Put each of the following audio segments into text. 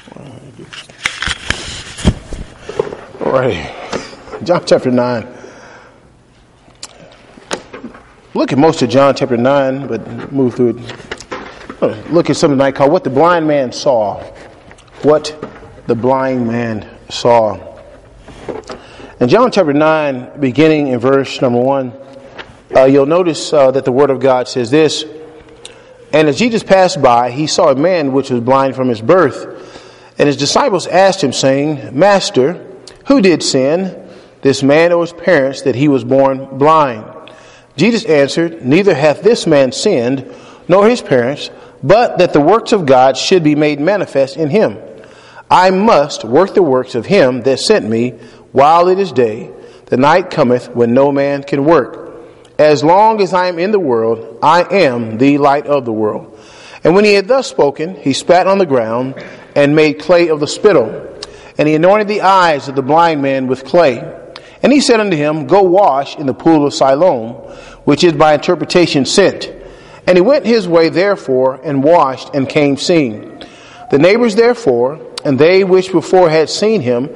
All right. John chapter 9. Look at most of John chapter 9, but move through it. Look at something tonight called What the Blind Man Saw. What the Blind Man Saw. In John chapter 9, beginning in verse number 1, you'll notice that the Word of God says this: "And as Jesus passed by, he saw a man which was blind from his birth. And his disciples asked him, saying, Master, who did sin, this man or his parents, that he was born blind? Jesus answered, Neither hath this man sinned, nor his parents, but that the works of God should be made manifest in him. I must work the works of him that sent me while it is day. The night cometh when no man can work. As long as I am in the world, I am the light of the world. And when he had thus spoken, he spat on the ground and made clay of the spittle. And he anointed the eyes of the blind man with clay. And he said unto him, Go wash in the pool of Siloam, which is by interpretation sent. And he went his way therefore, and washed, and came seeing. The neighbors therefore, and they which before had seen him,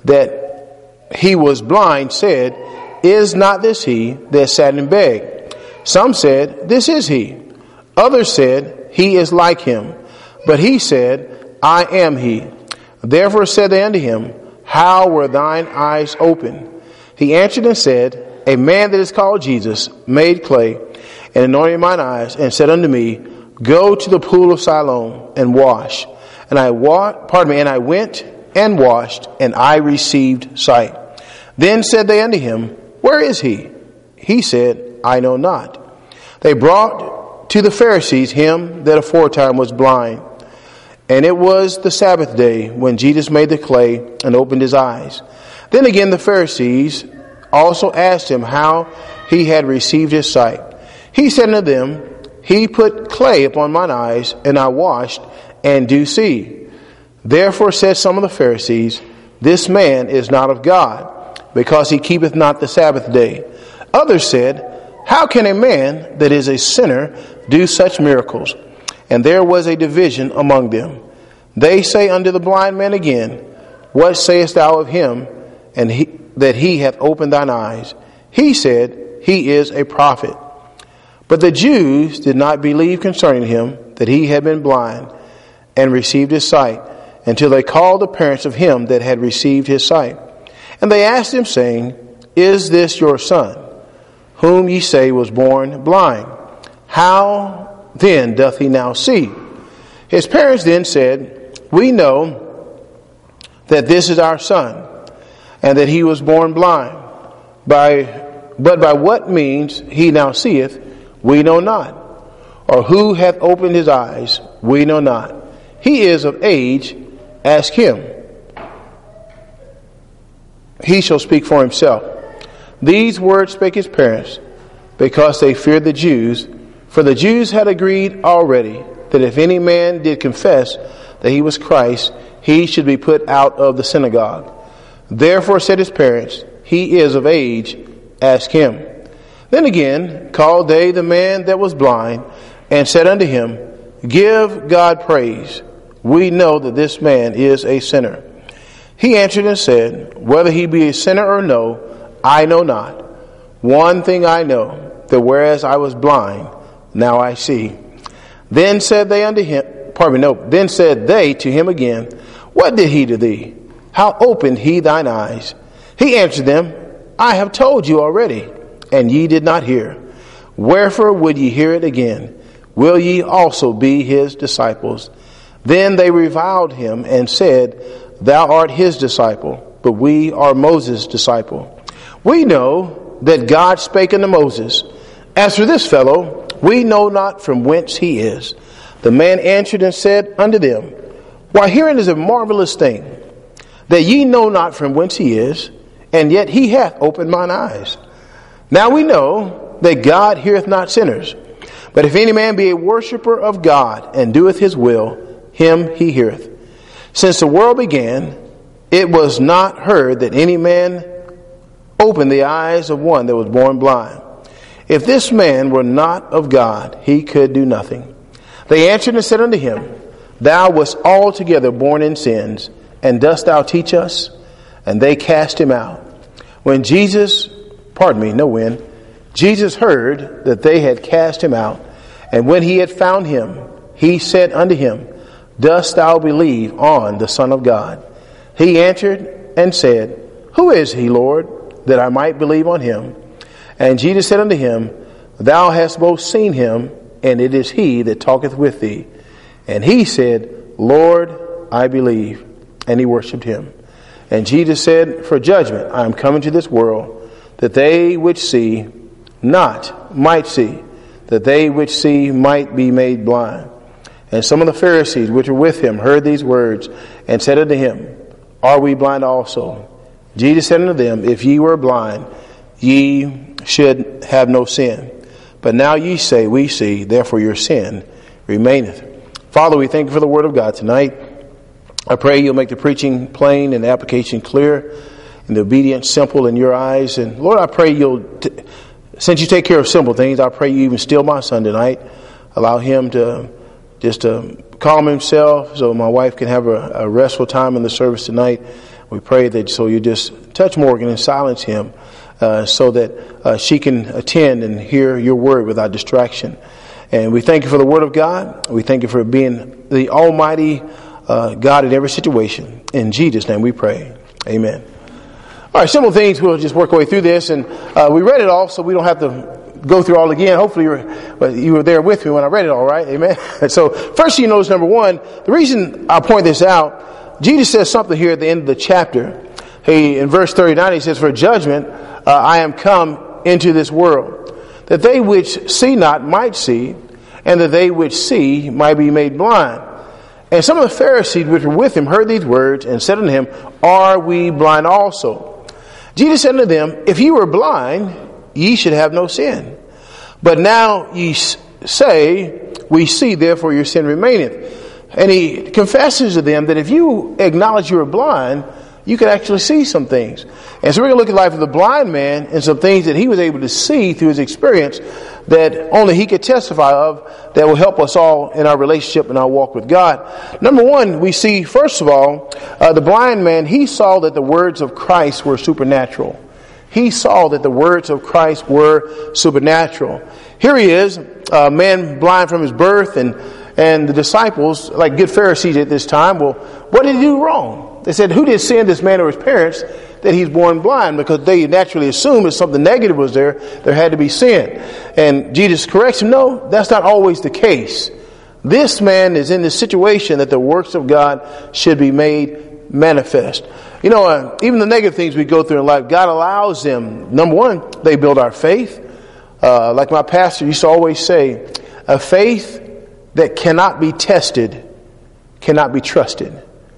that he was blind, said, Is not this he that sat and begged? Some said, This is he. Others said, He is like him. But he said, I am he. Therefore said they unto him, How were thine eyes opened? He answered and said, A man that is called Jesus made clay, and anointed mine eyes, and said unto me, Go to the pool of Siloam and wash. And I went and washed, and I received sight. Then said they unto him, Where is he? He said, I know not. They brought to the Pharisees him that aforetime was blind. And it was the Sabbath day when Jesus made the clay and opened his eyes. Then again the Pharisees also asked him how he had received his sight. He said unto them, He put clay upon mine eyes, and I washed, and do see. Therefore said some of the Pharisees, This man is not of God, because he keepeth not the Sabbath day. Others said, How can a man that is a sinner do such miracles? And there was a division among them. They say unto the blind man again, What sayest thou of him, and that he hath opened thine eyes? He said, He is a prophet. But the Jews did not believe concerning him that he had been blind and received his sight, until they called the parents of him that had received his sight. And they asked him, saying, Is this your son, whom ye say was born blind? How then doth he now see? His parents then said, We know that this is our son, and that he was born blind. But by what means he now seeth, we know not. Or who hath opened his eyes, we know not. He is of age, ask him. He shall speak for himself. These words spake his parents, because they feared the Jews. For the Jews had agreed already that if any man did confess that he was Christ, he should be put out of the synagogue. Therefore said his parents, He is of age, ask him. Then again called they the man that was blind, and said unto him, Give God praise. We know that this man is a sinner. He answered and said, Whether he be a sinner or no, I know not. One thing I know, that whereas I was blind, now I see. Then said they Then said they to him again, What did he to thee? How opened he thine eyes? He answered them, I have told you already, and ye did not hear. Wherefore would ye hear it again? Will ye also be his disciples? Then they reviled him and said, Thou art his disciple, but we are Moses' disciple. We know that God spake unto Moses. As for this fellow, we know not from whence he is. The man answered and said unto them, Why, herein is a marvelous thing, that ye know not from whence he is, and yet he hath opened mine eyes. Now we know that God heareth not sinners, but if any man be a worshipper of God, and doeth his will, him he heareth. Since the world began, it was not heard that any man opened the eyes of one that was born blind. If this man were not of God, he could do nothing. They answered and said unto him, Thou wast altogether born in sins, and dost thou teach us? And they cast him out. When Jesus heard that they had cast him out, and when he had found him, he said unto him, Dost thou believe on the Son of God? He answered and said, Who is he, Lord, that I might believe on him? And Jesus said unto him, Thou hast both seen him, and it is he that talketh with thee. And he said, Lord, I believe. And he worshipped him. And Jesus said, For judgment I am come into this world, that they which see not might see, that they which see might be made blind. And some of the Pharisees which were with him heard these words, and said unto him, Are we blind also? Jesus said unto them, If ye were blind, ye should have no sin. But now ye say, We see, therefore your sin remaineth. Father, we thank you for the word of God tonight. I pray you'll make the preaching plain and the application clear and the obedience simple in your eyes. And Lord, I pray since you take care of simple things, I pray you even still my son tonight. Allow him to just calm himself so my wife can have a restful time in the service tonight. We pray that so you just touch Morgan and silence him so that she can attend and hear your word without distraction. And we thank you for the word of God. We thank you for being the almighty God in every situation. In Jesus' name we pray. Amen. All right, simple things. We'll just work our way through this. And we read it all, so we don't have to go through all again. Hopefully you were there with me when I read it all, right? Amen. So first you notice, number one, the reason I point this out, Jesus says something here at the end of the chapter. In verse 39, he says, For judgment I am come into this world, that they which see not might see, and that they which see might be made blind. And some of the Pharisees which were with him heard these words, and said unto him, Are we blind also? Jesus said unto them, If ye were blind, ye should have no sin. But now ye say, We see, therefore your sin remaineth. And he confesses to them that if you acknowledge you are blind, you can actually see some things. And so we're going to look at the life of the blind man and some things that he was able to see through his experience that only he could testify of that will help us all in our relationship and our walk with God. Number one, we see, first of all, the blind man, he saw that the words of Christ were supernatural. He saw that the words of Christ were supernatural. Here he is, a man blind from his birth, and the disciples, like good Pharisees at this time, well, what did he do wrong? They said, Who did sin, this man or his parents, that he's born blind? Because they naturally assumed if something negative was there had to be sin. And Jesus corrects him, no, that's not always the case. This man is in the situation that the works of God should be made manifest. You know, even the negative things we go through in life, God allows them. Number one, they build our faith. Like my pastor used to always say, a faith that cannot be tested cannot be trusted.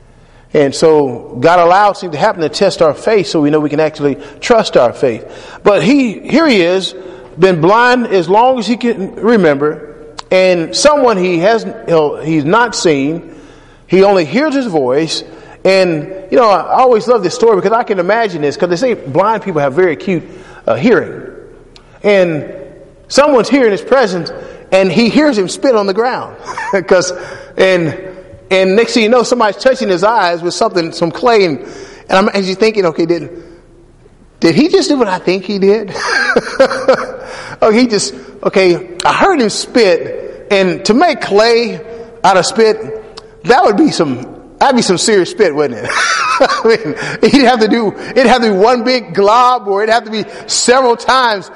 And so God allows things to happen to test our faith so we know we can actually trust our faith. But here he is, been blind as long as he can remember, and someone he's not seen, he only hears his voice. And, you know, I always love this story because I can imagine this, because they say blind people have very acute hearing. And someone's hearing his presence, and he hears him spit on the ground. And next thing you know, somebody's touching his eyes with some clay. And I'm actually thinking, okay, did he just do what I think he did? I heard him spit. And to make clay out of spit, that'd be some serious spit, wouldn't it? I mean, it'd have to be one big glob, or it'd have to be several times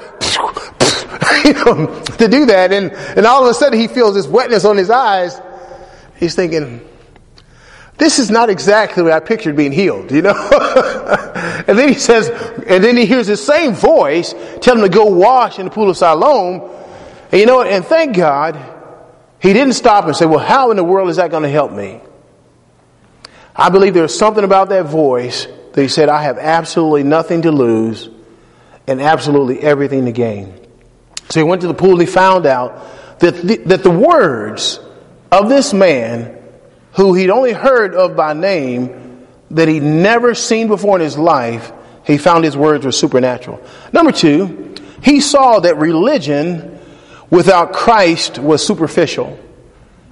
to do that. And all of a sudden he feels this wetness on his eyes. He's thinking, this is not exactly what I pictured being healed, you know? And then he hears the same voice tell him to go wash in the pool of Siloam. And you know what? And thank God he didn't stop and say, well, how in the world is that going to help me? I believe there's something about that voice that he said, I have absolutely nothing to lose and absolutely everything to gain. So he went to the pool and he found out that the words of this man, who he'd only heard of by name, that he'd never seen before in his life, he found his words were supernatural. Number two, he saw that religion without Christ was superficial.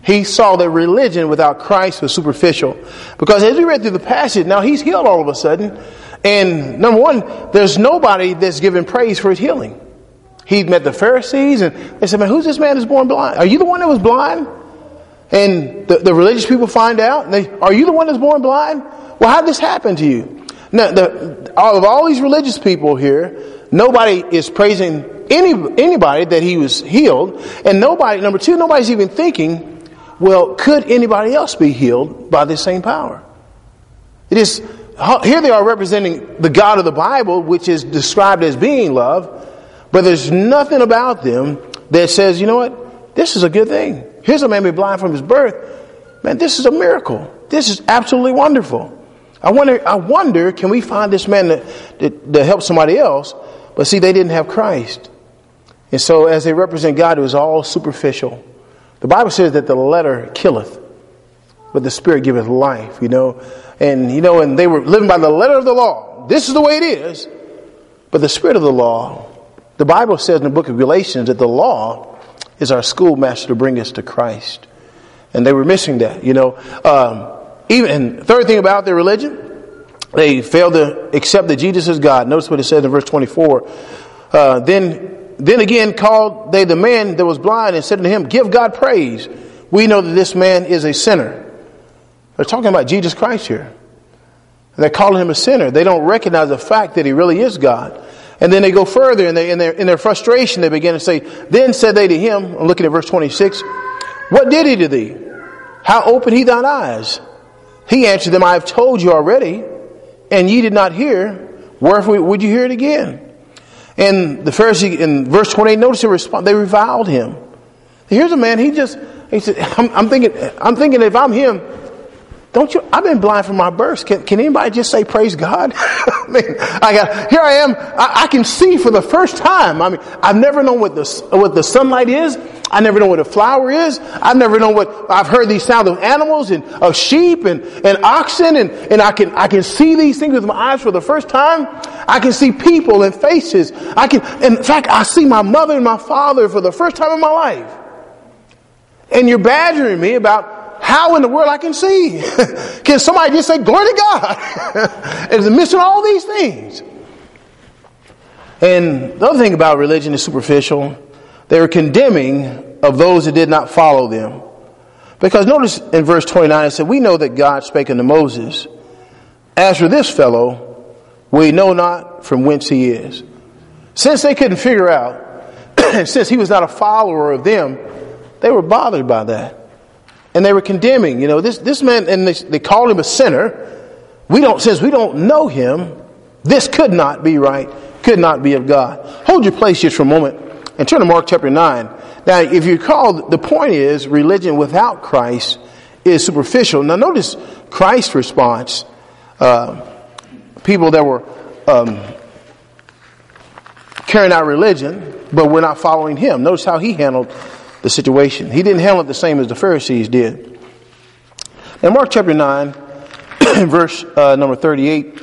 He saw that religion without Christ was superficial. Because as we read through the passage, now he's healed all of a sudden. And number one, there's nobody that's giving praise for his healing. He met the Pharisees and they said, man, who's this man that's born blind? Are you the one that was blind? And the religious people find out. Are you the one that's born blind? Well, how did this happen to you? Now, of all these religious people here, nobody is praising anybody that he was healed. And number two, nobody's even thinking, well, could anybody else be healed by this same power? It is, here they are representing the God of the Bible, which is described as being love, but there's nothing about them that says, you know what, this is a good thing. Here's a man been blind from his birth. Man, this is a miracle. This is absolutely wonderful. I wonder, can we find this man to help somebody else? But see, they didn't have Christ. And so as they represent God, it was all superficial. The Bible says that the letter killeth, but the Spirit giveth life, And they were living by the letter of the law. This is the way it is. But the Spirit of the law, the Bible says in the book of Galatians that the law is our schoolmaster to bring us to Christ. And they were missing that, And third thing about their religion, they failed to accept that Jesus is God. Notice what it says in verse 24. Then again called they the man that was blind and said to him, give God praise. We know that this man is a sinner. They're talking about Jesus Christ here. They're calling him a sinner. They don't recognize the fact that he really is God. And then they go further and in their frustration they begin to say, then said they to him, I'm looking at verse 26, what did he to thee? How opened he thine eyes? He answered them, I have told you already, and ye did not hear. Wherefore would you hear it again? And the Pharisee in verse 28, notice they reviled him. Here's a man, he said, I'm thinking if I'm him, I've been blind from my birth. Can anybody just say praise God? Here I am. I can see for the first time. I've never known what the sunlight is. I never know what a flower is. I've heard these sounds of animals and of sheep and oxen and I can see these things with my eyes for the first time. I can see people and faces. In fact, I see my mother and my father for the first time in my life. And you're badgering me about how in the world I can see. Can somebody just say, glory to God? And missing all these things. And the other thing about religion is superficial. They were condemning of those that did not follow them. Because notice in verse 29 it said, we know that God spake unto Moses, as for this fellow, we know not from whence he is. Since they couldn't figure out, since he was not a follower of them, they were bothered by that. And they were condemning, this man, and they called him a sinner. Since we don't know him, this could not be right, could not be of God. Hold your place just for a moment and turn to Mark chapter 9. Now, if you recall, the point is religion without Christ is superficial. Now, notice Christ's response. People that were carrying out religion, but were not following him. Notice how he handled the situation. He didn't handle it the same as the Pharisees did. In Mark chapter 9, verse number 38,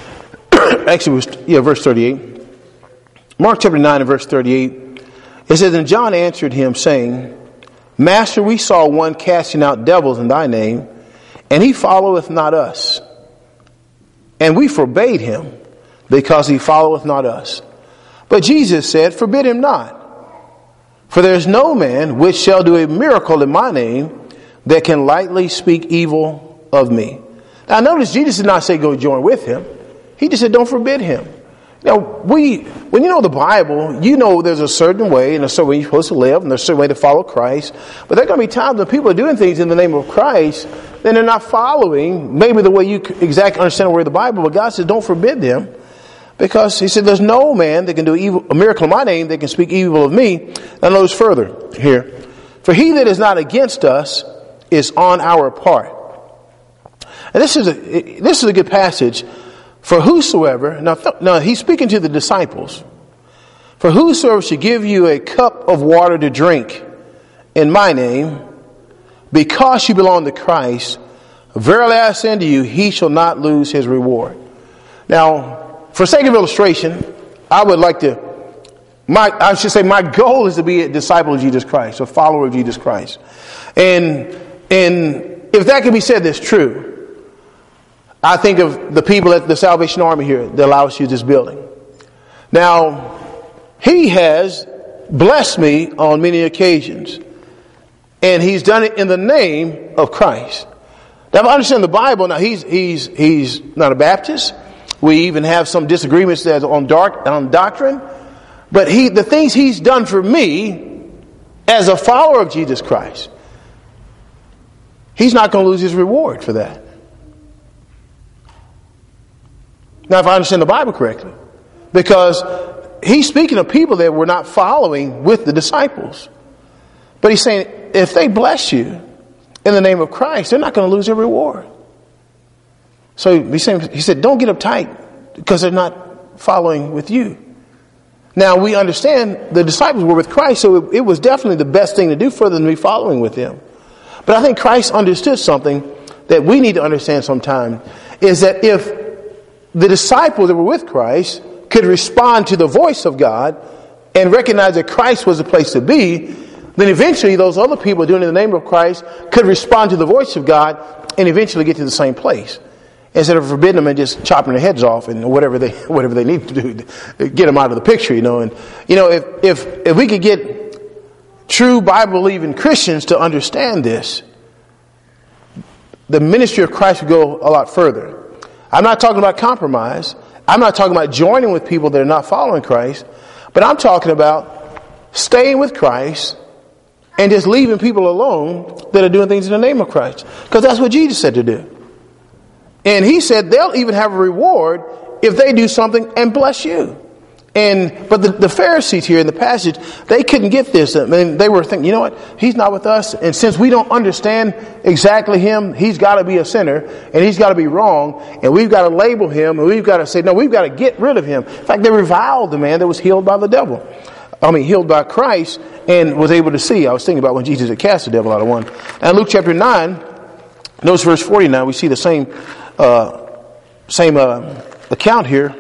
verse 38. Mark chapter 9 and verse 38, it says, and John answered him, saying, Master, we saw one casting out devils in thy name, and he followeth not us. And we forbade him, because he followeth not us. But Jesus said, forbid him not. For there is no man which shall do a miracle in my name that can lightly speak evil of me. Now notice Jesus did not say go join with him. He just said don't forbid him. Now when you know the Bible, you know there's a certain way and a certain way you're supposed to live and there's a certain way to follow Christ. But there are going to be times when people are doing things in the name of Christ, then they're not following maybe the way you exactly understand the word of the Bible, but God says don't forbid them. Because he said, there's no man that can do a miracle in my name that can speak evil of me. Now notice further here. For he that is not against us is on our part. And this is a good passage. For whosoever, now he's speaking to the disciples. For whosoever should give you a cup of water to drink in my name, because you belong to Christ, verily I say unto you, he shall not lose his reward. Now, for sake of illustration, I would like to my goal is to be a disciple of Jesus Christ, a follower of Jesus Christ. And if that can be said, that's true. I think of the people at the Salvation Army here that allow us to use this building. Now, he has blessed me on many occasions. And he's done it in the name of Christ. Now, if I understand the Bible, now he's not a Baptist. We even have some disagreements on doctrine. But the things he's done for me as a follower of Jesus Christ, he's not going to lose his reward for that. Now, if I understand the Bible correctly, because he's speaking of people that were not following with the disciples. But he's saying, if they bless you in the name of Christ, they're not going to lose their reward. So he said, don't get uptight because they're not following with you. Now, we understand the disciples were with Christ, so it was definitely the best thing to do for them to be following with him. But I think Christ understood something that we need to understand sometime, is that if the disciples that were with Christ could respond to the voice of God and recognize that Christ was the place to be, then eventually those other people doing it in the name of Christ could respond to the voice of God and eventually get to the same place. Instead of forbidding them and just chopping their heads off and whatever they need to do to get them out of the picture, And if we could get true Bible-believing Christians to understand this, the ministry of Christ would go a lot further. I'm not talking about compromise. I'm not talking about joining with people that are not following Christ. But I'm talking about staying with Christ and just leaving people alone that are doing things in the name of Christ. Because that's what Jesus said to do. And he said they'll even have a reward if they do something and bless you. But the Pharisees here in the passage, they couldn't get this. I mean, they were thinking, you know what? He's not with us. And since we don't understand exactly him, he's got to be a sinner and he's got to be wrong. And we've got to label him and we've got to say, no, we've got to get rid of him. In fact, they reviled the man that was healed by the devil. Healed by Christ and was able to see. I was thinking about when Jesus had cast the devil out of one. And Luke chapter 9, notice verse 49, we see the same account here.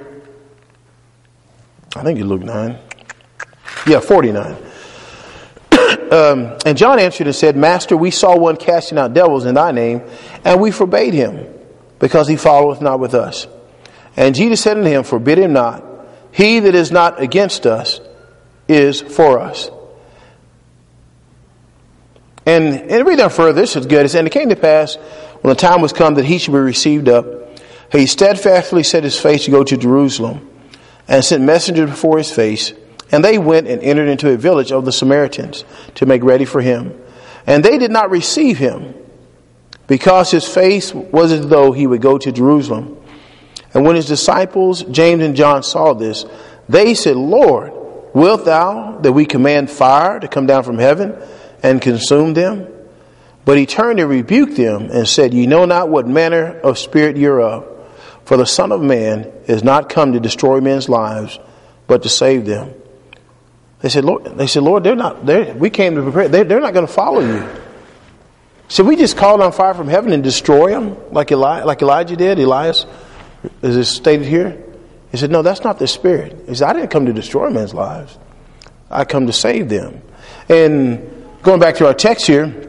I think it's Luke 9. Yeah, 49. And John answered and said, Master, we saw one casting out devils in thy name, and we forbade him, because he followeth not with us. And Jesus said unto him, Forbid him not. He that is not against us is for us. And read down further, this is good. And it came to pass, when the time was come that he should be received up, he steadfastly set his face to go to Jerusalem, and sent messengers before his face. And they went and entered into a village of the Samaritans to make ready for him. And they did not receive him, because his face was as though he would go to Jerusalem. And when his disciples, James and John, saw this, they said, Lord, wilt thou that we command fire to come down from heaven and consume them? But he turned and rebuked them and said, Ye know not what manner of spirit ye are of. For the Son of Man is not come to destroy men's lives, but to save them. They said, Lord, we came to prepare. They're not going to follow you. Should we just call down fire from heaven and destroy them like Elijah did? Elias, as is stated here. He said, no, that's not the spirit. He said, I didn't come to destroy men's lives. I come to save them. And going back to our text here,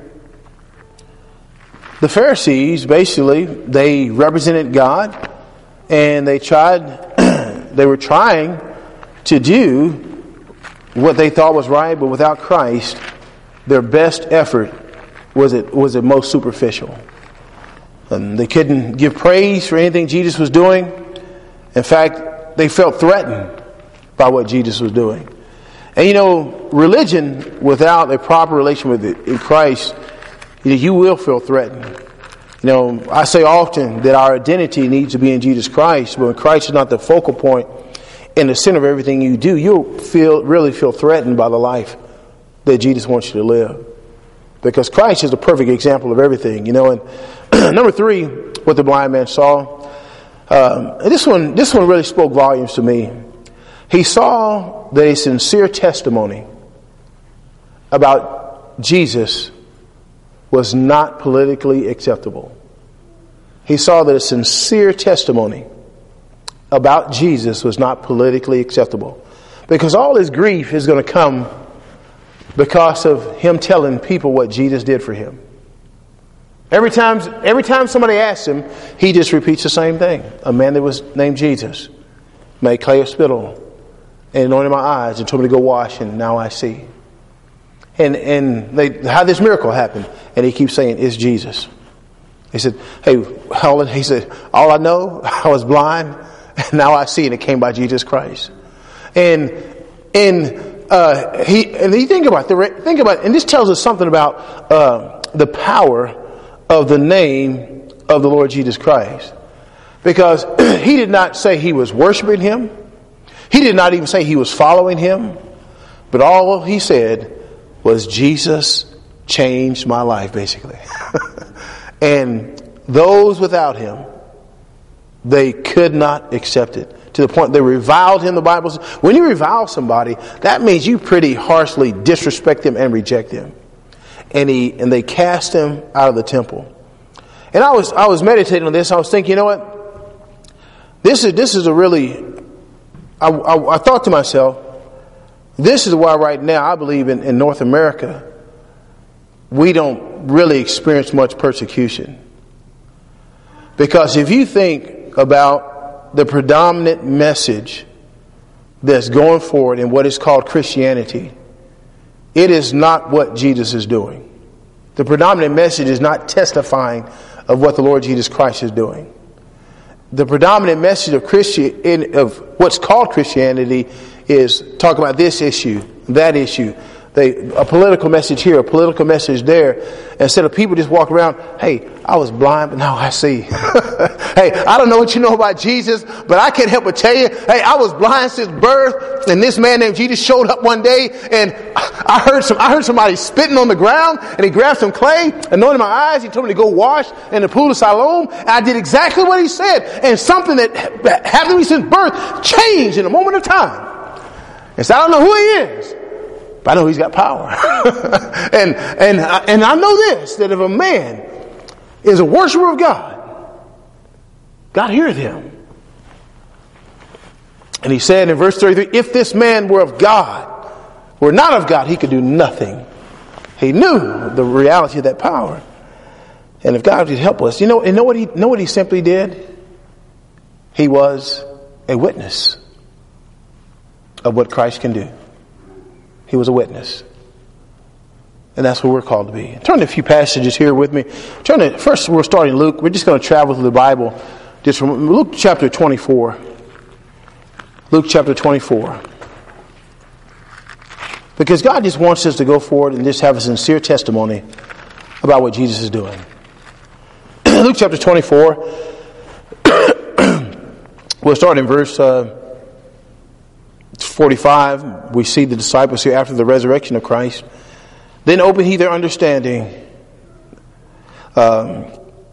the Pharisees, basically, they represented God. And they were trying to do what they thought was right, but without Christ, their best effort was at most superficial. And they couldn't give praise for anything Jesus was doing. In fact, they felt threatened by what Jesus was doing. And religion without a proper relation with Christ, you will feel threatened. I say often that our identity needs to be in Jesus Christ, but when Christ is not the focal point and the center of everything you do, you'll really feel threatened by the life that Jesus wants you to live. Because Christ is the perfect example of everything, And number 3, what the blind man saw. And this one really spoke volumes to me. He saw that a sincere testimony about Jesus was not politically acceptable. He saw that a sincere testimony about Jesus was not politically acceptable. Because all his grief is going to come because of him telling people what Jesus did for him. Every time somebody asks him, he just repeats the same thing. A man that was named Jesus made clay of spittle and anointed my eyes and told me to go wash, and now I see. And how this miracle happened, and he keeps saying, it's Jesus. He said, all I know, I was blind, and now I see, and it came by Jesus Christ. And he think about it, and this tells us something about the power of the name of the Lord Jesus Christ. Because he did not say he was worshiping him. He did not even say he was following him. But all he said was, Jesus changed my life, basically. And those without him, they could not accept it. To the point they reviled him, the Bible says. When you revile somebody, that means you pretty harshly disrespect them and reject them. And they cast him out of the temple. And I was meditating on this. I was thinking, you know what? This is a really. I thought to myself, this is why right now I believe in North America we don't really experience much persecution. Because if you think about the predominant message that's going forward in what is called Christianity, it is not what Jesus is doing. The predominant message is not testifying of what the Lord Jesus Christ is doing. The predominant message of what's called Christianity is talk about this issue, that issue, a political message here, a political message there. Instead of people just walk around, hey, I was blind, but now I see. Hey, I don't know what you know about Jesus, but I can't help but tell you, hey, I was blind since birth, and this man named Jesus showed up one day, and I heard somebody spitting on the ground, and he grabbed some clay, anointed my eyes, he told me to go wash in the pool of Siloam, and I did exactly what he said, and something that happened to me since birth changed in a moment of time. And so I don't know who he is, but I know he's got power. and I know this, that if a man is a worshiper of God, God heareth him. And he said in verse 33, if this man were of God, were not of God, he could do nothing. He knew the reality of that power. And if God could help us, you know what he simply did? He was a witness of what Christ can do. He was a witness. And that's what we're called to be. Turn to a few passages here with me. First, we're starting Luke. We're just going to travel through the Bible. Just from Luke chapter 24. Luke chapter 24. Because God just wants us to go forward and just have a sincere testimony about what Jesus is doing. Luke chapter 24. We'll start in verse 45. We see the disciples here after the resurrection of Christ. Then opened he their understanding. Then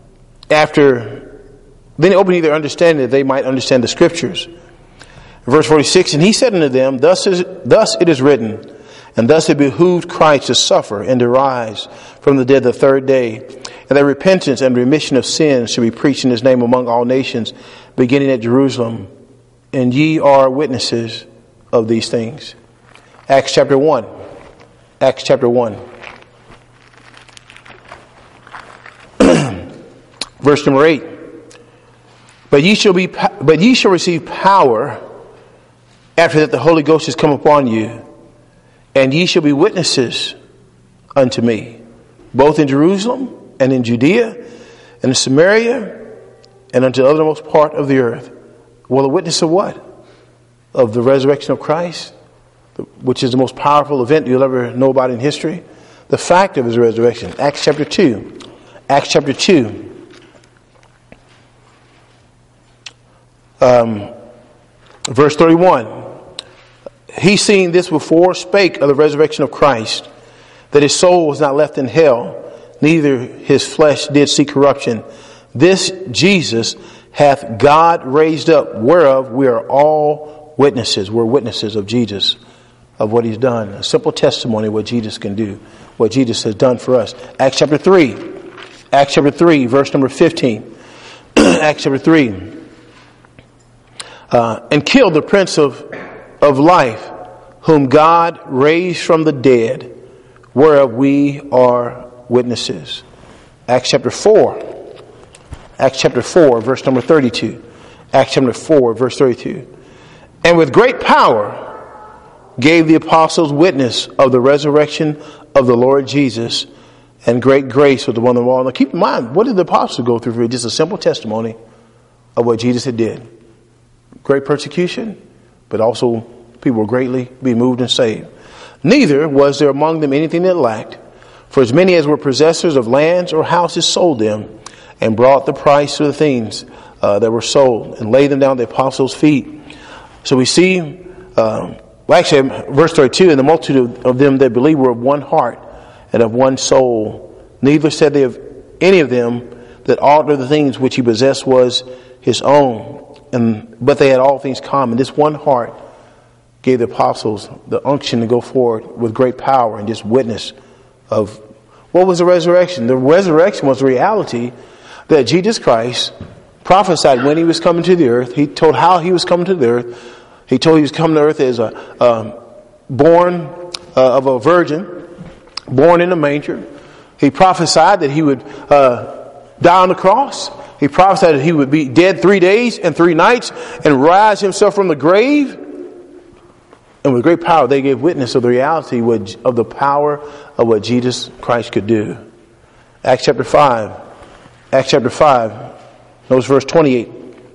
opened he their understanding that they might understand the Scriptures. Verse 46, and he said unto them, Thus it is written, and thus it behooved Christ to suffer and to rise from the dead the third day, and that repentance and remission of sins should be preached in his name among all nations, beginning at Jerusalem. And ye are witnesses of these things. Acts chapter 1. Acts chapter 1. Verse number 8. But ye shall receive power after that the Holy Ghost is come upon you, and ye shall be witnesses unto me, both in Jerusalem and in Judea and in Samaria and unto the uttermost part of the earth. Well, a witness of what? Of the resurrection of Christ, which is the most powerful event you'll ever know about in history. The fact of his resurrection. Acts chapter 2. Acts chapter 2. Verse 31. He, seeing this before, spake of the resurrection of Christ, that his soul was not left in hell, neither his flesh did see corruption. This Jesus hath God raised up, whereof we are all witnesses. We're witnesses of Jesus, of what he's done. A simple testimony of what Jesus can do, what Jesus has done for us. Acts chapter 3. Acts chapter 3, verse number 15. Acts chapter 3. And killed the prince of life, whom God raised from the dead, whereof we are witnesses. Acts chapter 4. Acts chapter 4, verse number 32. Acts chapter 4, verse 32. And with great power gave the apostles witness of the resurrection of the Lord Jesus, and great grace was upon them all. Now keep in mind, what did the apostles go through? Just a simple testimony of what Jesus had did. Great persecution, but also people were greatly be moved and saved. Neither was there among them anything that lacked, for as many as were possessors of lands or houses sold them, and brought the price of the things that were sold, and laid them down at the apostles' feet. So we see, actually, verse 32, and the multitude of them that believed were of one heart and of one soul. Neither said they of any of them that aught of the things which he possessed was his own, but they had all things common. This one heart gave the apostles the unction to go forward with great power and just witness of what was the resurrection. The resurrection was the reality that Jesus Christ prophesied when he was coming to the earth. He told how he was coming to the earth. He told he was coming to earth as born of a virgin, born in a manger. He prophesied that he would die on the cross. He prophesied that he would be dead 3 days and 3 nights and rise himself from the grave. And with great power, they gave witness of the reality of the power of what Jesus Christ could do. Acts chapter 5. Acts chapter 5. Notice verse 28.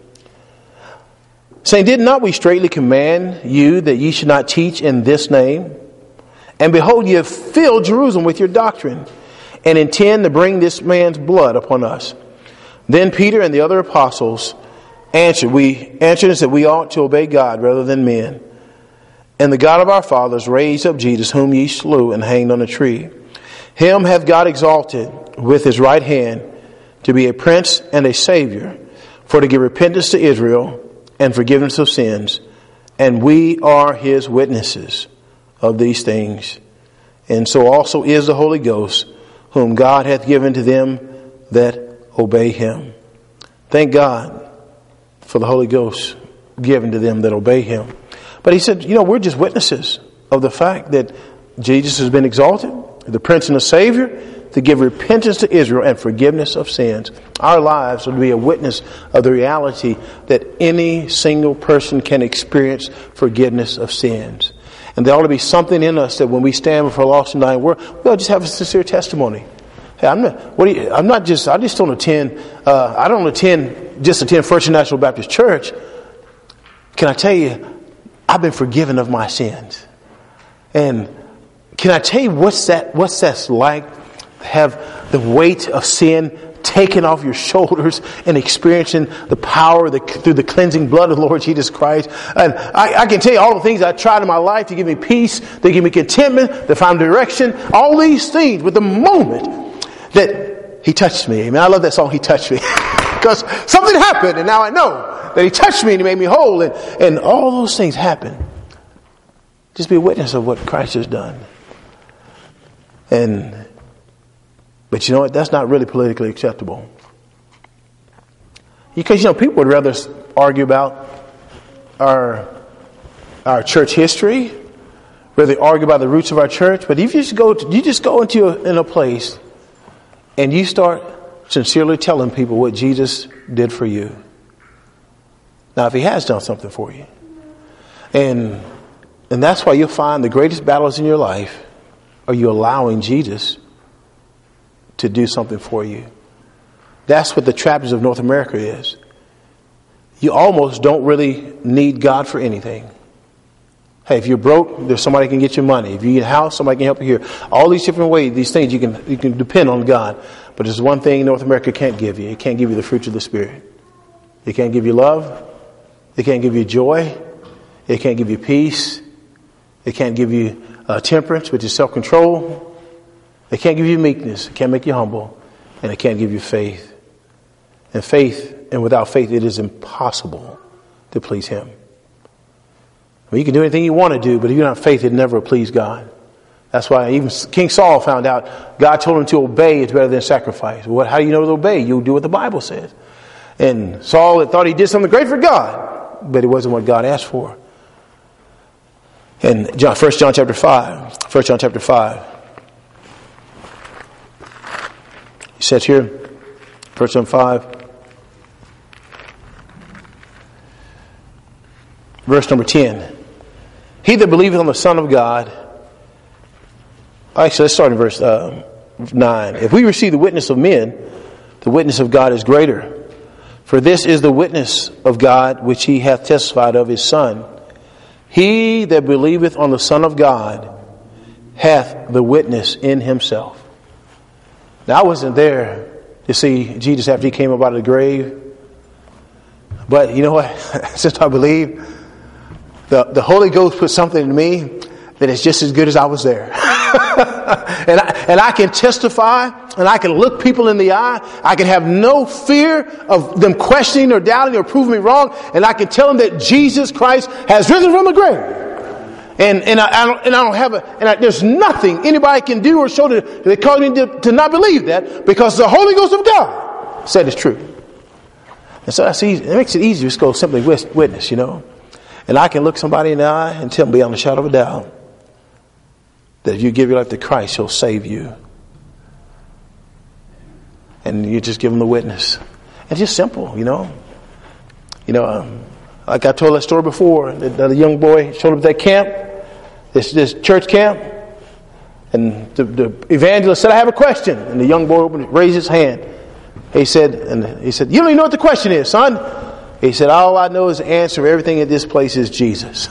Saying, did not we straitly command you that ye should not teach in this name? And behold, ye have filled Jerusalem with your doctrine, and intend to bring this man's blood upon us. Then Peter and the other apostles answered and said, we ought to obey God rather than men. And the God of our fathers raised up Jesus, whom ye slew and hanged on a tree. Him hath God exalted with his right hand to be a prince and a savior, for to give repentance to Israel and forgiveness of sins. And we are his witnesses of these things. And so also is the Holy Ghost, whom God hath given to them that obey him. Thank God for the Holy Ghost given to them that obey him. But he said, we're just witnesses of the fact that Jesus has been exalted, the Prince and the Savior, to give repentance to Israel and forgiveness of sins. Our lives will be a witness of the reality that any single person can experience forgiveness of sins. And there ought to be something in us that when we stand before a lost and dying world, we'll just have a sincere testimony. Hey, I just don't attend First International Baptist Church. Can I tell you, I've been forgiven of my sins. And can I tell you what's that's like? Have the weight of sin taken off your shoulders and experiencing the power through the cleansing blood of the Lord Jesus Christ. And I can tell you all the things I tried in my life to give me peace, to give me contentment, to find direction, all these things. But the moment that he touched me, I love that song, He Touched Me, because something happened and now I know that he touched me and he made me whole, and all those things happen. Just be a witness of what Christ has done. But you know what? That's not really politically acceptable. Because, people would rather argue about our church history, rather argue about the roots of our church. But if you just go into a place and you start sincerely telling people what Jesus did for you. Now, if he has done something for you. And that's why you'll find the greatest battles in your life are you allowing Jesus to do something for you. That's what the tragedy of North America is. You almost don't really need God for anything. Hey, if you're broke, there's somebody who can get you money. If you need a house, somebody can help you here. All these different ways, these things, you can depend on God. But there's one thing North America can't give you. It can't give you the fruits of the Spirit. It can't give you love. It can't give you joy. It can't give you peace. It can't give you temperance, which is self-control. It can't give you meekness. It can't make you humble. And it can't give you faith. And without faith, it is impossible to please him. You can do anything you want to do, but if you don't have faith, it never will please God. That's why even King Saul found out God told him to obey is better than sacrifice. How do you know to obey? You'll do what the Bible says. And Saul thought he did something great for God, but it wasn't what God asked for. In 1 John chapter 5. 1 John chapter 5. He says here, 1 John 5. Verse number 10. He that believeth on the Son of God. Actually, let's start in verse 9. If we receive the witness of men, the witness of God is greater. For this is the witness of God which he hath testified of his Son. He that believeth on the Son of God hath the witness in himself. Now, I wasn't there to see Jesus after he came up out of the grave. But you know what? Since I believe, the Holy Ghost put something in me that is just as good as I was there. and I can testify, and I can look people in the eye. I can have no fear of them questioning or doubting or proving me wrong. And I can tell them that Jesus Christ has risen from the grave. There's nothing anybody can do or show that cause me to not believe that, because the Holy Ghost of God said it's true. And so that's easy. It makes it easier to just go simply witness, you know. And I can look somebody in the eye and tell them beyond a shadow of a doubt that if you give your life to Christ, He'll save you. And you just give them the witness. It's just simple, you know. Like I told that story before, the young boy showed up at that camp, this church camp, and the evangelist said, "I have a question." And the young boy raised his hand. He said, "You don't even know what the question is, son." He said, "All I know is the answer of everything in this place is Jesus."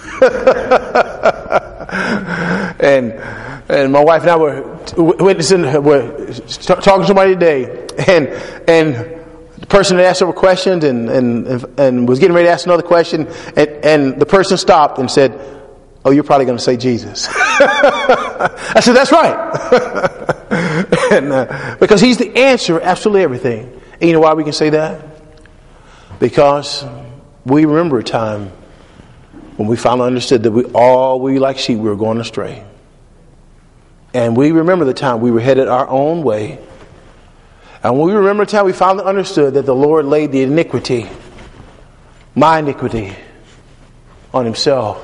And my wife and I were witnessing, we're talking to somebody today, and the person had asked several questions and was getting ready to ask another question, and the person stopped and said, "Oh, you're probably going to say Jesus." I said, "That's right." Because He's the answer for absolutely everything. And you know why we can say that? Because we remember a time when we finally understood that we like sheep, we were going astray. And we remember the time we were headed our own way. And we remember the time we finally understood that the Lord laid the iniquity, my iniquity, on Himself.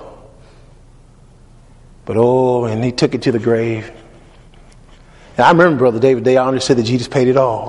But and He took it to the grave. And I remember, Brother David, the day I understood that Jesus paid it all.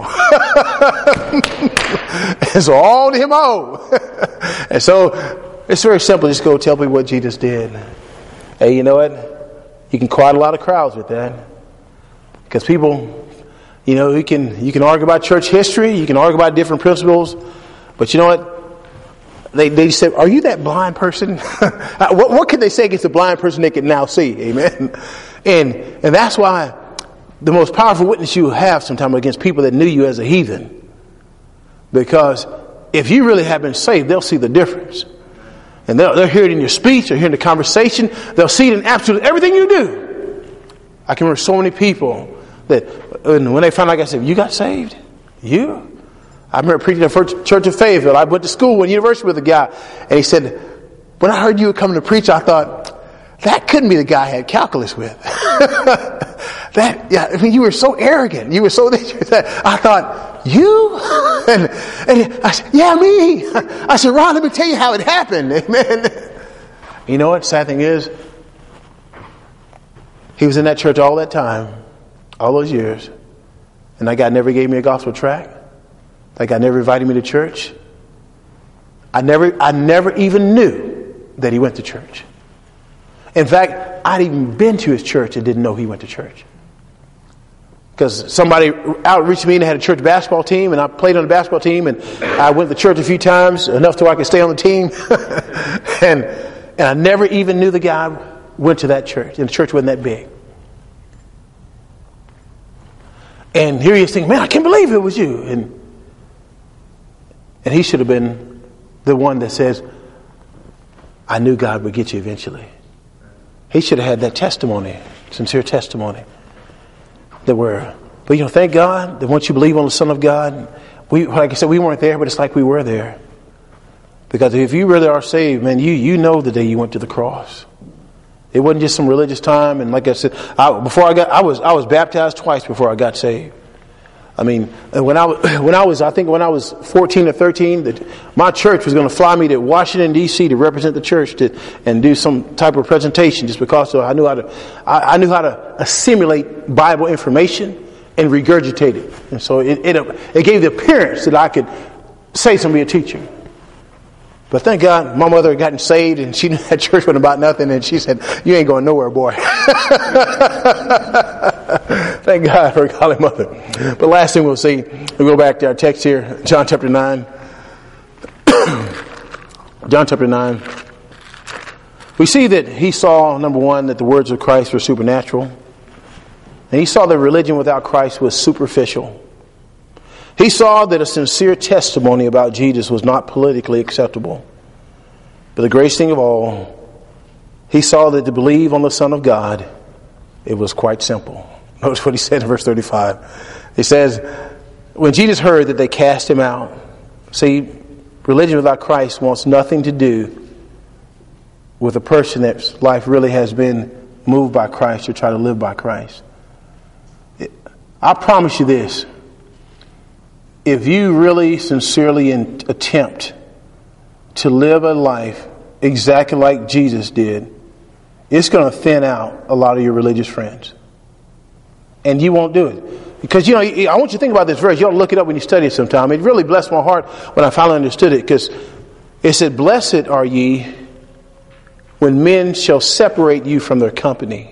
And so all to Him owe. And so it's very simple. Just go tell people what Jesus did. Hey, you know what? You can quiet a lot of crowds with that. Because people, you know, you can argue about church history. You can argue about different principles. But you know what? They said, "Are you that blind person?" What can they say against a blind person they can now see? Amen. And that's why the most powerful witness you have sometimes against people that knew you as a heathen. Because if you really have been saved, they'll see the difference. And they'll hear it in your speech, they'll hear it in the conversation, they'll see it in absolutely everything you do. I can remember so many people that when they found out I got saved, "You got saved? You?" I remember preaching at First Church of Fayetteville. I went to school and university with a guy, and he said, "When I heard you were coming to preach, I thought, that couldn't be the guy I had calculus with." You were so arrogant. You were so I thought, "You?" And I said, "Yeah, me." I said, "Ron, let me tell you how it happened." Amen. You know what? Sad thing is, he was in that church all that time, all those years, and that guy never gave me a gospel tract. That guy never invited me to church. I never even knew that he went to church. In fact, I'd even been to his church and didn't know he went to church. Because somebody outreached me and they had a church basketball team, and I played on the basketball team, and I went to church a few times, enough so I could stay on the team. and I never even knew the guy went to that church, and the church wasn't that big. And here he is thinking, "Man, I can't believe it was you." And he should have been the one that says, "I knew God would get you eventually." He should have had that testimony, sincere testimony. But thank God that once you believe on the Son of God, like I said, we weren't there, but it's like we were there. Because if you really are saved, man, you know the day you went to the cross. It wasn't just some religious time. And like I said, I was baptized twice before I got saved. I mean, when I was 14 or 13, my church was going to fly me to Washington D.C. to represent the church and do some type of presentation, just because I knew how to assimilate Bible information and regurgitate it, and so it gave the appearance that I could say something, be a teacher. But thank God, my mother had gotten saved, and she knew that church wasn't about nothing, and she said, "You ain't going nowhere, boy." Thank God for a godly mother. But last thing we'll see, we go back to our text here, John chapter 9. John chapter 9. We see that he saw, number one, that the words of Christ were supernatural. And he saw that religion without Christ was superficial. He saw that a sincere testimony about Jesus was not politically acceptable. But the greatest thing of all, he saw that to believe on the Son of God, it was quite simple. Notice what he said in verse 35. He says, when Jesus heard that they cast him out, see, religion without Christ wants nothing to do with a person that's life really has been moved by Christ or try to live by Christ. I promise you this. If you really sincerely attempt to live a life exactly like Jesus did, it's going to thin out a lot of your religious friends. And you won't do it. Because, I want you to think about this verse. You ought to look it up when you study it sometime. It really blessed my heart when I finally understood it. Because it said, "Blessed are ye when men shall separate you from their company."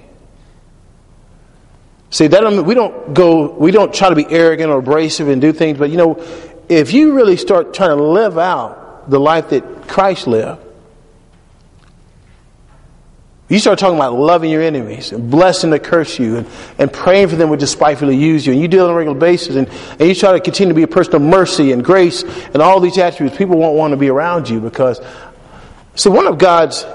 See, we don't try to be arrogant or abrasive and do things. But, if you really start trying to live out the life that Christ lived, you start talking about loving your enemies and blessing to curse you and praying for them who despitefully use you. And you do it on a regular basis. And you try to continue to be a person of mercy and grace and all these attributes. People won't want to be around you because, see, one of God's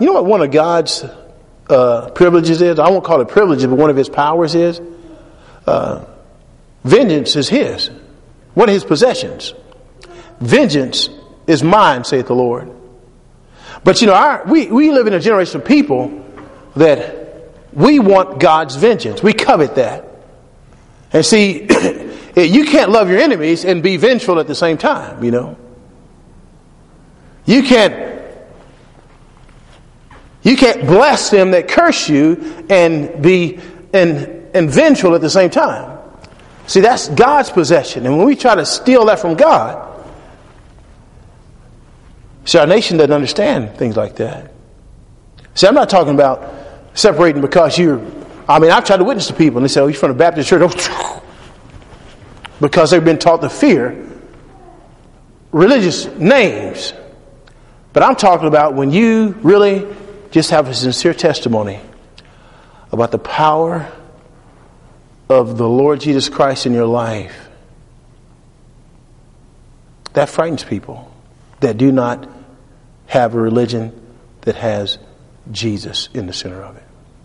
privileges is? I won't call it privileges, but one of his powers is vengeance is his. One of his possessions. Vengeance is mine, saith the Lord. But we live in a generation of people that we want God's vengeance. We covet that. And see, you can't love your enemies and be vengeful at the same time, You can't bless them that curse you and be and vengeful at the same time. See, that's God's possession. And when we try to steal that from God, see, our nation doesn't understand things like that. See, I'm not talking about separating because I've tried to witness to people and they say, "Oh, you're from the Baptist church," because they've been taught to fear religious names. But I'm talking about when you really just have a sincere testimony about the power of the Lord Jesus Christ in your life. That frightens people that do not have a religion that has Jesus in the center of it.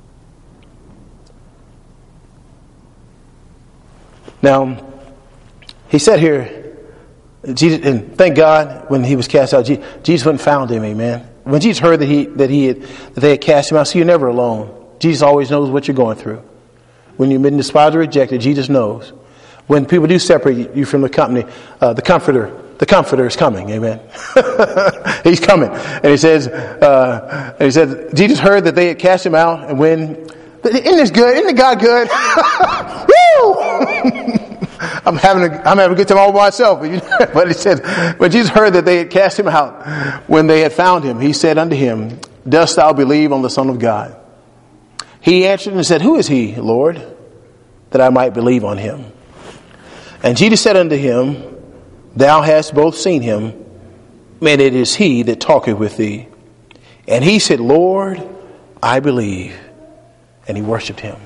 Now, he said here, Jesus, and thank God when he was cast out, Jesus went and found him, amen. When Jesus heard that they had cast him out, so you're never alone. Jesus always knows what you're going through. When you've been despised or rejected, Jesus knows. When people do separate you from the company, the Comforter is coming, amen. He's coming. And he said, Jesus heard that they had cast him out, and isn't this good? Isn't God good? Woo! I'm having a good time all by myself. But he said, when Jesus heard that they had cast him out, when they had found him, he said unto him, "Dost thou believe on the Son of God?" He answered and said, "Who is he, Lord, that I might believe on him?" And Jesus said unto him, "Thou hast both seen him, and it is he that talketh with thee." And he said, "Lord, I believe." And he worshipped him.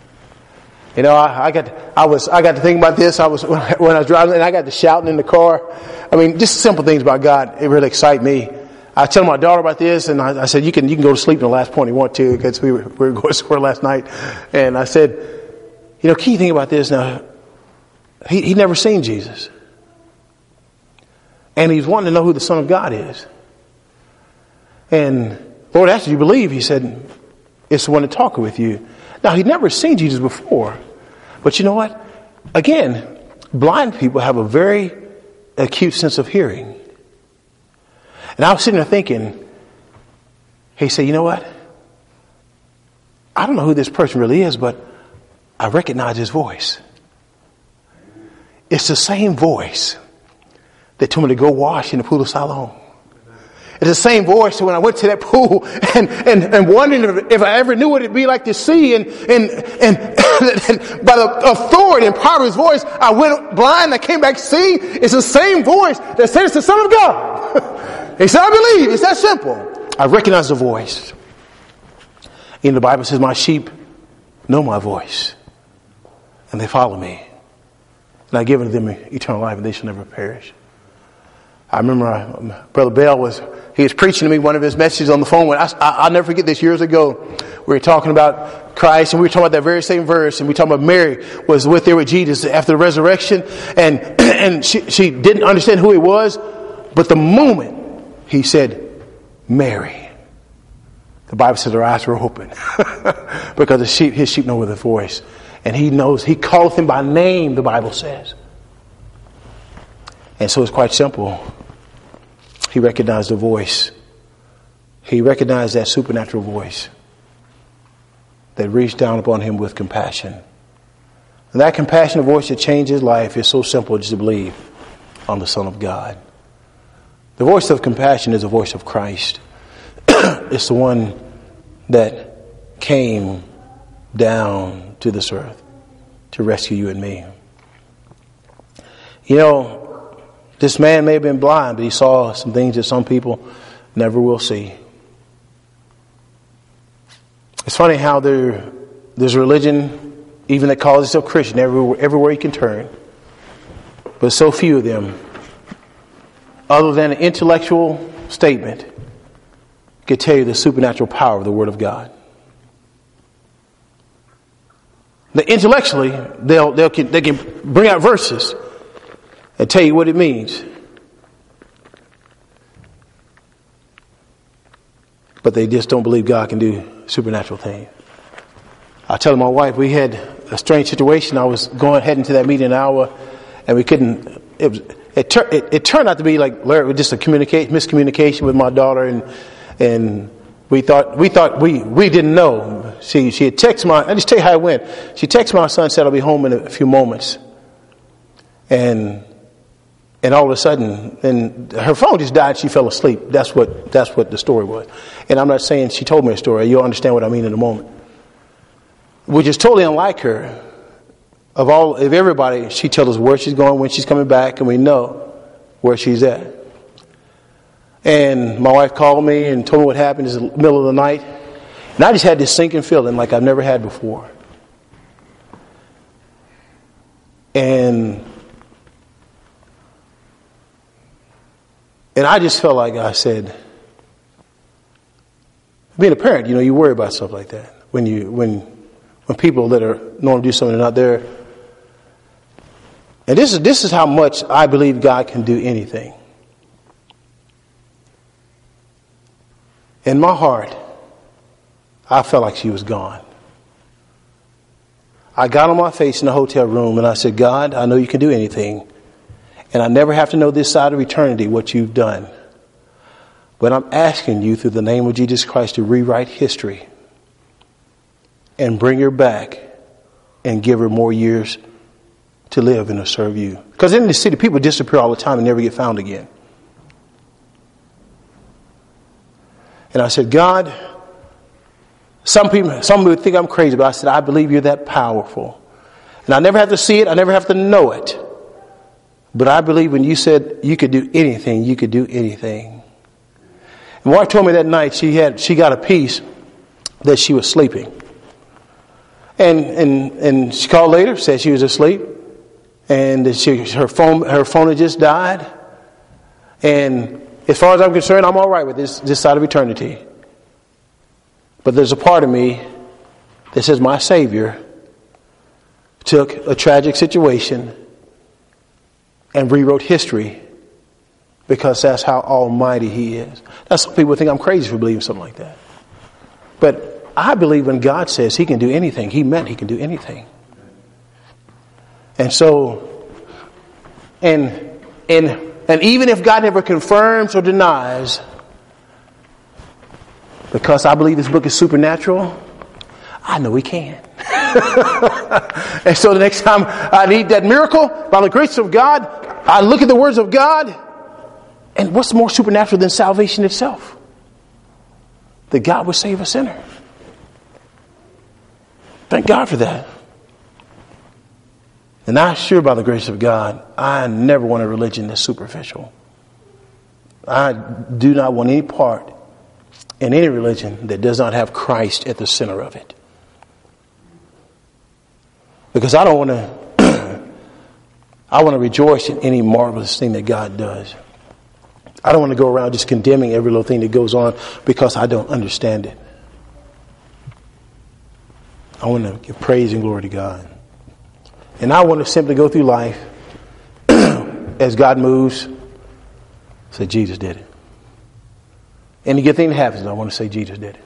I got to think about this. When I was driving, and I got to shouting in the car. Just simple things about God. It really excite me. I tell my daughter about this, and I said, "You can go to sleep in the last point you want to," because we were going somewhere last night. And I said, "Can you think about this now? He'd never seen Jesus, and he's wanting to know who the Son of God is. And Lord asked, 'Do you believe?' He said, 'It's the one that talketh with you.'" Now, he'd never seen Jesus before. But you know what? Again, blind people have a very acute sense of hearing. And I was sitting there thinking, he said, you know what? I don't know who this person really is, but I recognize his voice. It's the same voice that told me to go wash in the pool of Siloam. It's the same voice when I went to that pool and wondering if I ever knew what it'd be like to see. And by the authority and power of his voice, I went blind. I came back seeing. It's the same voice that said it's the Son of God. He said, I believe. It's that simple. I recognize the voice. And the Bible says, my sheep know my voice, and they follow me. And I've given them eternal life, and they shall never perish. I remember Brother Bell was preaching to me one of his messages on the phone. I'll never forget this. Years ago, we were talking about Christ, and we were talking about that very same verse, and we were talking about Mary was there with Jesus after the resurrection, and she didn't understand who he was, but the moment he said, Mary, the Bible says her eyes were open because his sheep know his voice. And he knows, he calleth him by name, the Bible says. And so it's quite simple. He recognized the voice. He recognized that supernatural voice that reached down upon him with compassion. And that compassionate voice that changed his life is so simple just to believe on the Son of God. The voice of compassion is the voice of Christ. It's the one that came down to this earth to rescue you and me. You know, this man may have been blind, but he saw some things that some people never will see. It's funny how there's a religion, even that calls itself Christian, everywhere you can turn. But so few of them, other than an intellectual statement, could tell you the supernatural power of the Word of God. Intellectually, they can bring out verses and tell you what it means. But they just don't believe God can do supernatural things. I was telling my wife, we had a strange situation. I was heading to that meeting an hour, and we couldn't. It turned out to be like just a miscommunication with my daughter, and we thought we didn't know. She had texted I just tell you how it went. She texted my son, said I'll be home in a few moments, and all of a sudden, and her phone just died. She fell asleep. That's what the story was. And I'm not saying she told me a story. You'll understand what I mean in a moment. Which is totally unlike her. Of everybody, she tells us where she's going, when she's coming back, and we know where she's at. And my wife called me and told me what happened in the middle of the night. And I just had this sinking feeling like I've never had before. And I just felt like I said, being a parent, you worry about stuff like that. When people that are normally do something, they're not there. And this is how much I believe God can do anything. In my heart, I felt like she was gone. I got on my face in the hotel room and I said, God, I know you can do anything. And I never have to know this side of eternity what you've done. But I'm asking you through the name of Jesus Christ to rewrite history and bring her back and give her more years to live and to serve you. Because in the city, people disappear all the time and never get found again. And I said, God, some would think I'm crazy, but I said, I believe you're that powerful. And I never have to see it. I never have to know it. But I believe when you said you could do anything, you could do anything. And my wife told me that night she got a piece that she was sleeping. And she called later, said she was asleep. And her phone had just died. And as far as I'm concerned, I'm all right with this side of eternity. But there's a part of me that says my Savior took a tragic situation and rewrote history because that's how almighty He is. Now, some people think I'm crazy for believing something like that. But I believe when God says He can do anything, He meant He can do anything. And so And even if God never confirms or denies, because I believe this book is supernatural, I know He can. And so the next time I need that miracle, by the grace of God, I look at the words of God. And what's more supernatural than salvation itself? That God would save a sinner. Thank God for that. And I assure by the grace of God, I never want a religion that's superficial. I do not want any part in any religion that does not have Christ at the center of it. Because I don't want to, I want to rejoice in any marvelous thing that God does. I don't want to go around just condemning every little thing that goes on because I don't understand it. I want to give praise and glory to God. And I want to simply go through life as God moves. Say, Jesus did it. Any good thing that happens, I want to say Jesus did it.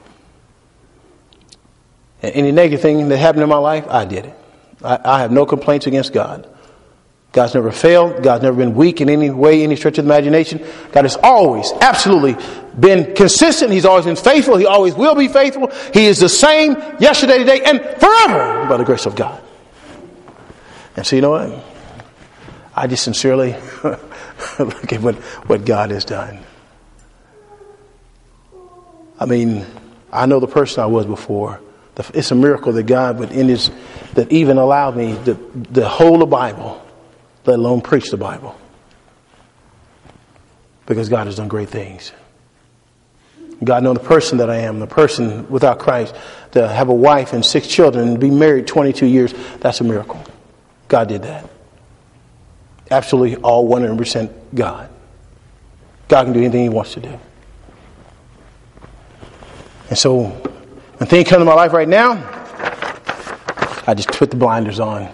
And any negative thing that happened in my life, I did it. I have no complaints against God. God's never failed. God's never been weak in any way, any stretch of the imagination. God has always, absolutely been consistent. He's always been faithful. He always will be faithful. He is the same yesterday, today, and forever by the grace of God. And so you know what? I just sincerely look at what God has done. I mean, I know the person I was before. It's a miracle that God would that even allowed me to hold the Bible, let alone preach the Bible. Because God has done great things. God knows the person that I am, the person without Christ, to have a wife and 6 children and be married 22 years, that's a miracle. God did that. Absolutely all 100% God. God can do anything He wants to do. And so, when things come to my life right now, I just put the blinders on.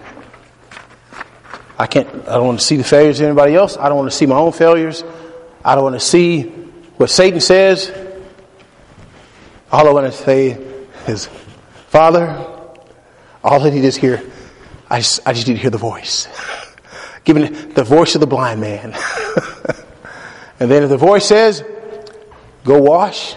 I don't want to see the failures of anybody else. I don't want to see my own failures. I don't want to see what Satan says. All I want to say is, Father, all I need is hear. I just need to hear the voice. Giving the voice of the blind man. And then if the voice says, go wash.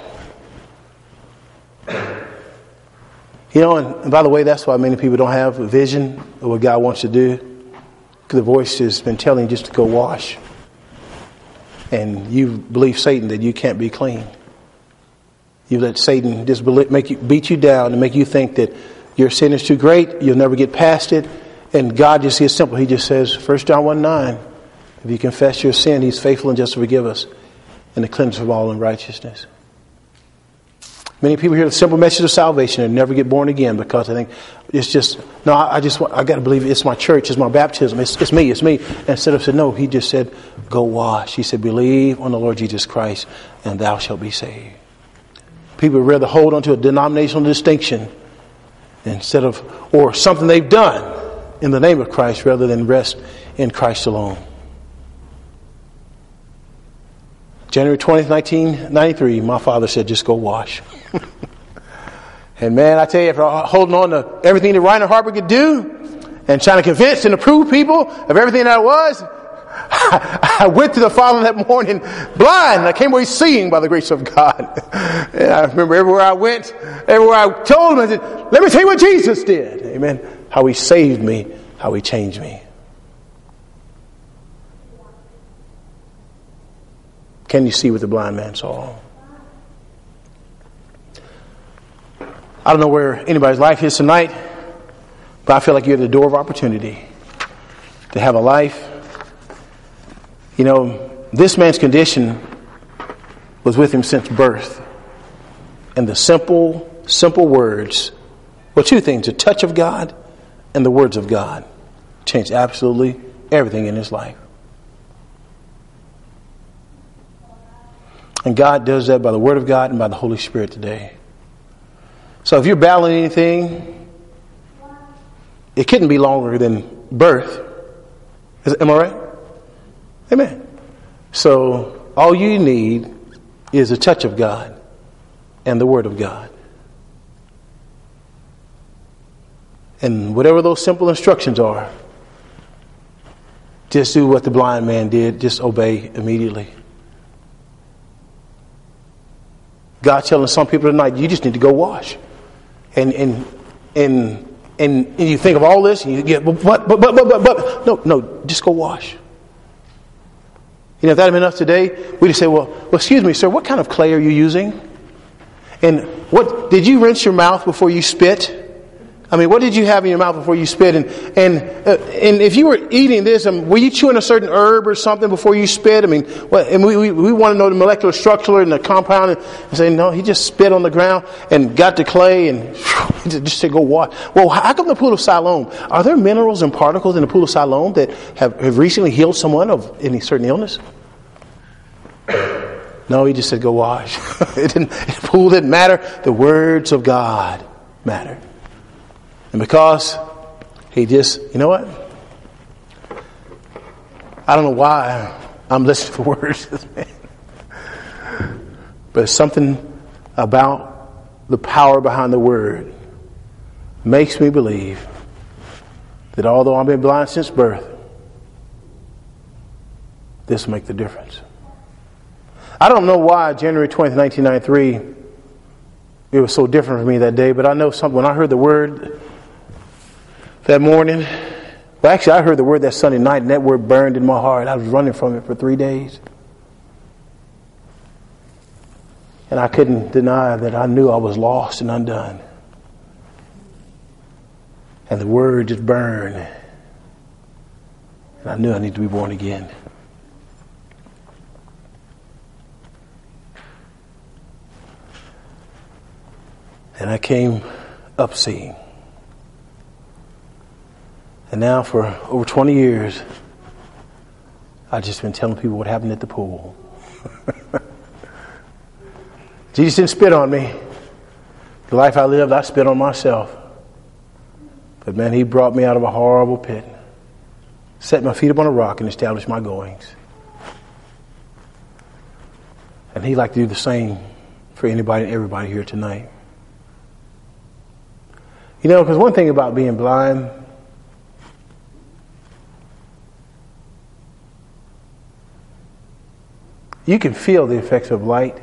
You know, and by the way, that's why many people don't have a vision of what God wants to do. Because the voice has been telling you just to go wash. And you believe Satan that you can't be clean. You let Satan just beat you down and make you think that your sin is too great. You'll never get past it. And God just is simple. He just says, 1 John 1:9, if you confess your sin, He's faithful and just to forgive us and to cleanse us from all unrighteousness. Many people hear the simple message of salvation and never get born again because they think it's just, no, I got to believe it's my church, it's my baptism, it's me. And instead of saying, no, He just said, go wash. He said, believe on the Lord Jesus Christ and thou shalt be saved. People would rather hold on to a denominational distinction instead of, or something they've done in the name of Christ rather than rest in Christ alone. January 20th, 1993, my father said, just go wash. And man, I tell you, after holding on to everything that Reinhard Harper could do and trying to convince and approve people of everything that I was, I went to the Father that morning blind. I came away seeing by the grace of God. And I remember everywhere I went, everywhere I told him, I said, let me tell you what Jesus did. Amen. How He saved me, how He changed me. Can you see what the blind man saw? I don't know where anybody's life is tonight, but I feel like you're at the door of opportunity to have a life. You know, this man's condition was with him since birth. And the simple words, well, 2 things, the touch of God and the words of God changed absolutely everything in his life. And God does that by the Word of God and by the Holy Spirit today. So if you're battling anything, it couldn't be longer than birth. Am I right? Amen. So all you need is a touch of God and the Word of God. And whatever those simple instructions are, Just do what the blind man did. Just obey immediately. God telling some people tonight, you just need to go wash. And you think of all this, and you get, but. No, just go wash. You know, if that had been enough today, we'd just say, well, excuse me, sir, what kind of clay are you using? And what did you rinse your mouth before you spit? I mean, what did you have in your mouth before you spit? And if you were eating this, were you chewing a certain herb or something before you spit? I mean, and we want to know the molecular structure and the compound, and say, no, he just spit on the ground and got the clay and just said, go wash. Well, how come the pool of Siloam? Are there minerals and particles in the pool of Siloam that have recently healed someone of any certain illness? No, he just said, go wash. The pool didn't matter. The words of God mattered. And because he just, you know what? I don't know why I'm listening for words. But something about the power behind the word makes me believe that although I've been blind since birth, this will make the difference. I don't know why January 20th, 1993, it was so different for me that day, but I know something. When I heard the word that morning, well, actually I heard the word that Sunday night, and that word burned in my heart. I was running from it for 3 days. And I couldn't deny that I knew I was lost and undone. And the word just burned. And I knew I needed to be born again. And I came up seeing. And now for over 20 years, I've just been telling people what happened at the pool. Jesus didn't spit on me. The life I lived, I spit on myself. But man, he brought me out of a horrible pit, set my feet up on a rock, and established my goings. And he'd like to do the same for anybody and everybody here tonight. You know, because one thing about being blind, you can feel the effects of light,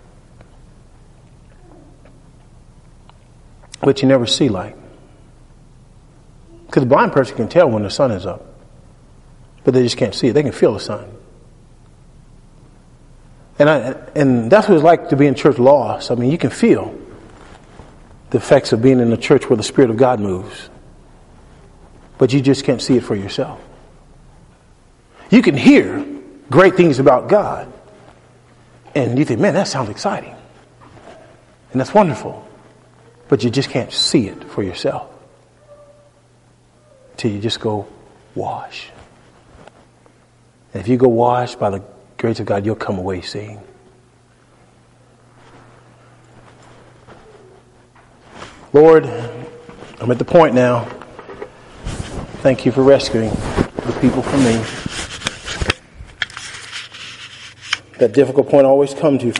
but you never see light. Because the blind person can tell when the sun is up, but they just can't see it. They can feel the sun. And that's what it's like to be in church lost. I mean, you can feel the effects of being in a church where the Spirit of God moves, but you just can't see it for yourself. You can hear great things about God, and you think, man, that sounds exciting. And that's wonderful. But you just can't see it for yourself until you just go wash. And if you go wash by the grace of God, you'll come away seeing. Lord, I'm at the point now. Thank you for rescuing the people from me. That difficult point I always come to.